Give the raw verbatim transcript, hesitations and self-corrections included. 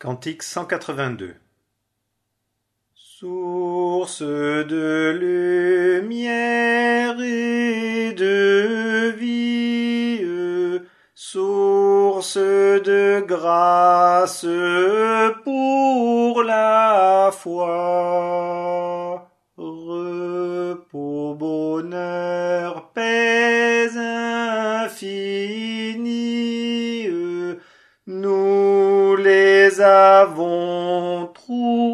Cantique cent quatre-vingt-deux. Source de lumière et de vie, source de grâce pour la foi, repos, bonheur, paix infinie, nous les avons trouvés